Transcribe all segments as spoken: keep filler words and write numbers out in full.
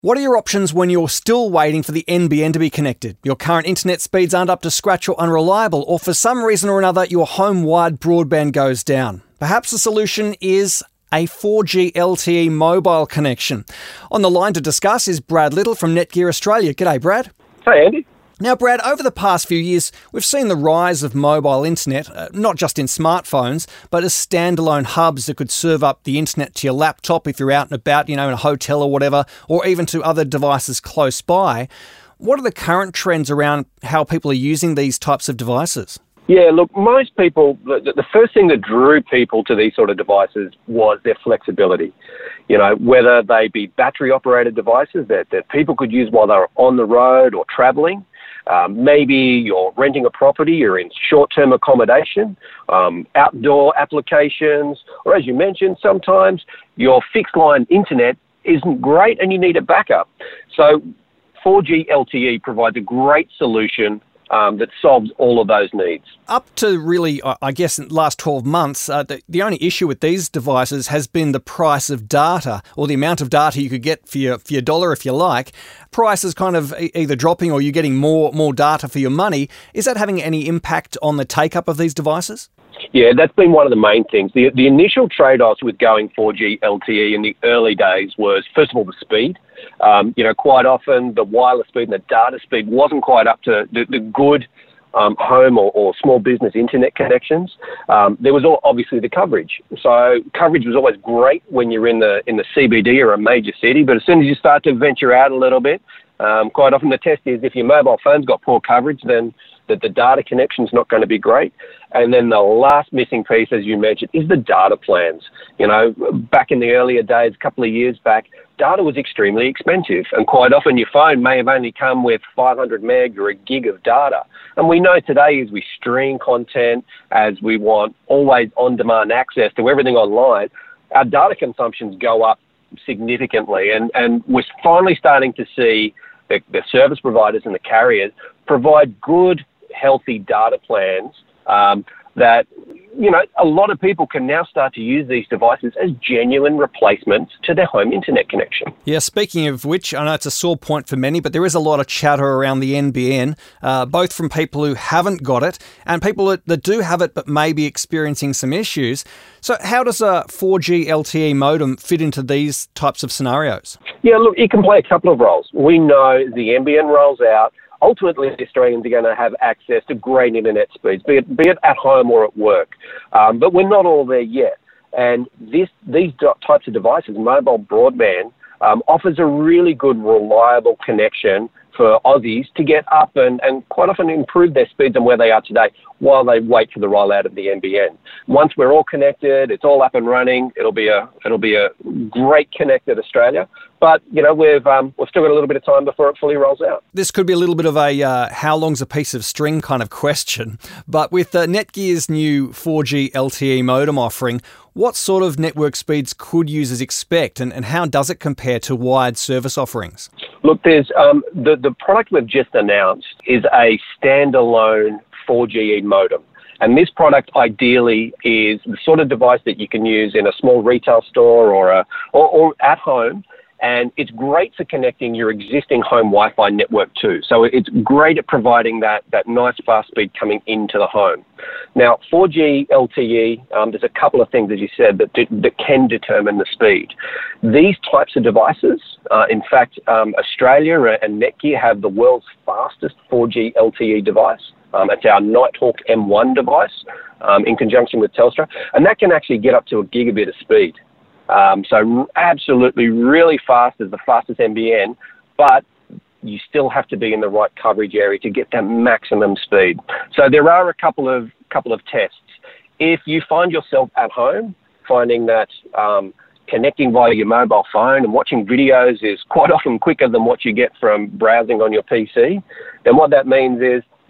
What are your options when you're still waiting for the N B N to be connected? Your current internet speeds aren't up to scratch or unreliable, or for some reason or another, your home-wide broadband goes down. Perhaps the solution is a four G L T E mobile connection. On the line to discuss is Brad Little from Netgear Australia. G'day, Brad. Hey, Andy. Now, Brad, over the past few years, we've seen the rise of mobile internet, uh, not just in smartphones, but as standalone hubs that could serve up the internet to your laptop if you're out and about, you know, in a hotel or whatever, or even to other devices close by. What are the current trends around how people are using these types of devices? Yeah, look, most people, the, the first thing that drew people to these sort of devices was their flexibility. You know, whether they be battery-operated devices that, that people could use while they're on the road or travelling. Um, maybe you're renting a property, you're in short-term accommodation, um, outdoor applications, or as you mentioned, sometimes your fixed-line internet isn't great and you need a backup. So four G L T E provides a great solution Um, that solves all of those needs. Up to really, I guess, in the last twelve months, uh, the, the only issue with these devices has been the price of data, or the amount of data you could get for your, for your dollar, if you like. Price is kind of either dropping or you're getting more, more data for your money. Is that having any impact on the take-up of these devices? Yeah, that's been one of the main things. The, the initial trade-offs with going four G L T E in the early days was, first of all, the speed. Um, you know, quite often the wireless speed and the data speed wasn't quite up to the, the good um, home or, or small business internet connections. Um, there was all, obviously the coverage. So coverage was always great when you're in the in the C B D or a major city, but as soon as you start to venture out a little bit, um, quite often the test is if your mobile phone's got poor coverage, then that the data connection's not going to be great. And then the last missing piece, as you mentioned, is the data plans. You know, back in the earlier days, a couple of years back, data was extremely expensive. And quite often your phone may have only come with five hundred meg or a gig of data. And we know today as we stream content, as we want always on-demand access to everything online, our data consumptions go up significantly. And, and we're finally starting to see the, the service providers and the carriers provide good, healthy data plans um, that, you know, a lot of people can now start to use these devices as genuine replacements to their home internet connection. Yeah, speaking of which, I know it's a sore point for many, but there is a lot of chatter around the N B N, uh, both from people who haven't got it and people that, that do have it but may be experiencing some issues. So how does a four G L T E modem fit into these types of scenarios? Yeah, look, it can play a couple of roles. We know the N B N rolls out. Ultimately, Australians are going to have access to great internet speeds, be it, be it at home or at work. Um, but we're not all there yet. And this, these types of devices, mobile broadband, um, offers a really good, reliable connection for Aussies to get up and, and quite often improve their speeds on where they are today while they wait for the rollout of the N B N. Once we're all connected, it's all up and running, it'll be a it'll be a great connected Australia. But, you know, we've um, we've still got a little bit of time before it fully rolls out. This could be a little bit of a uh, how long's a piece of string kind of question. But with uh, Netgear's new four G L T E modem offering, what sort of network speeds could users expect and, and how does it compare to wired service offerings? Look, there's um, the, the product we've just announced is a standalone four G E modem. And this product ideally is the sort of device that you can use in a small retail store or, a, or, or at home. And it's great for connecting your existing home Wi-Fi network too. So it's great at providing that, that nice fast speed coming into the home. Now, four G L T E, um, there's a couple of things, as you said, that, that can determine the speed. These types of devices, uh, in fact, um, Australia and Netgear have the world's fastest four G L T E device. Um, it's our Nighthawk M one device um, in conjunction with Telstra, and that can actually get up to a gigabit of speed. Um, so absolutely really fast is the fastest N B N, but you still have to be in the right coverage area to get that maximum speed. So there are a couple of couple of tests. If you find yourself at home finding that um, connecting via your mobile phone and watching videos is quite often quicker than what you get from browsing on your P C, then what that means is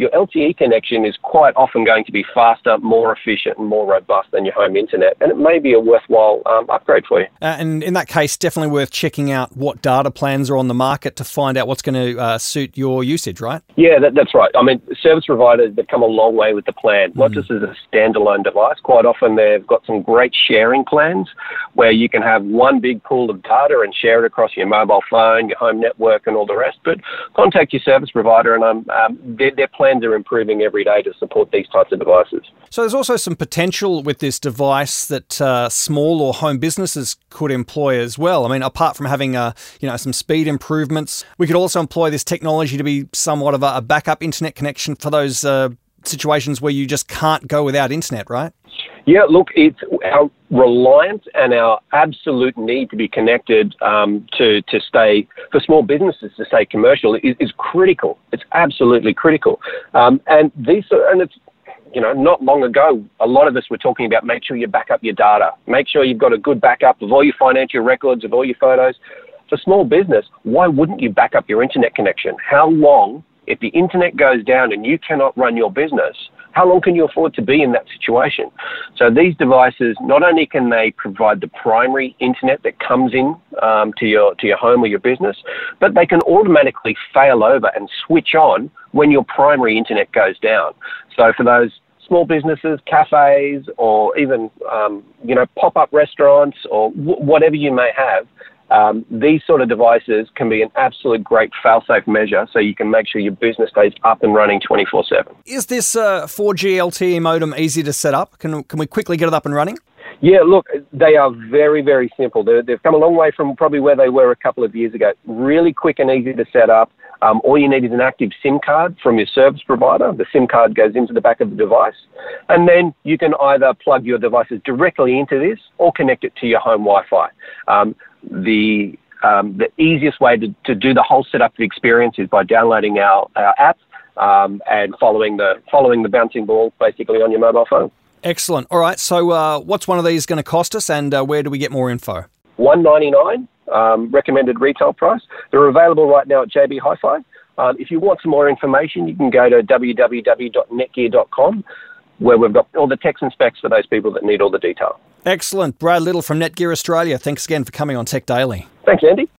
your L T E connection is quite often going to be faster, more efficient and more robust than your home internet, and it may be a worthwhile um, upgrade for you. Uh, and in that case, definitely worth checking out what data plans are on the market to find out what's going to uh, suit your usage, right? Yeah, that, that's right. I mean, service providers, they've come a long way with the plan, not mm. just as a standalone device. Quite often they've got some great sharing plans where you can have one big pool of data and share it across your mobile phone, your home network and all the rest. But contact your service provider, and um, um, their, their plans are improving every day to support these types of devices. So there's also some potential with this device that uh, small or home businesses could employ as well. I mean, apart from having uh, you know some speed improvements, we could also employ this technology to be somewhat of a, a backup internet connection for those uh, situations where you just can't go without internet, right? Yeah, look, it's our reliance and our absolute need to be connected um, to to stay, for small businesses to stay commercial is, is critical. It's absolutely critical. Um, and these are, and it's, you know, not long ago, a lot of us were talking about make sure you back up your data, make sure you've got a good backup of all your financial records, of all your photos. For small business, why wouldn't you back up your internet connection? How long, if the internet goes down and you cannot run your business, how long can you afford to be in that situation? So these devices, not only can they provide the primary internet that comes in um, to your to your home or your business, but they can automatically fail over and switch on when your primary internet goes down. So for those small businesses, cafes, or even um, you know pop-up restaurants or w- whatever you may have, Um, these sort of devices can be an absolute great fail-safe measure so you can make sure your business stays up and running twenty-four seven. Is this uh, four G L T E modem easy to set up? Can, can we quickly get it up and running? Yeah, look, they are very, very simple. They're, they've come a long way from probably where they were a couple of years ago. Really quick and easy to set up. Um, all you need is an active SIM card from your service provider. The SIM card goes into the back of the device. And then you can either plug your devices directly into this or connect it to your home Wi-Fi. Um, the um, the easiest way to, to do the whole setup experience is by downloading our, our app um, and following the following the bouncing ball basically on your mobile phone. Excellent. All right. So uh, what's one of these going to cost us, and uh, where do we get more info? one ninety-nine um, recommended retail price. They're available right now at J B Hi-Fi. Um, if you want some more information, you can go to w w w dot netgear dot com, where we've got all the text and specs for those people that need all the detail. Excellent. Brad Little from Netgear Australia. Thanks again for coming on Tech Daily. Thanks, Andy.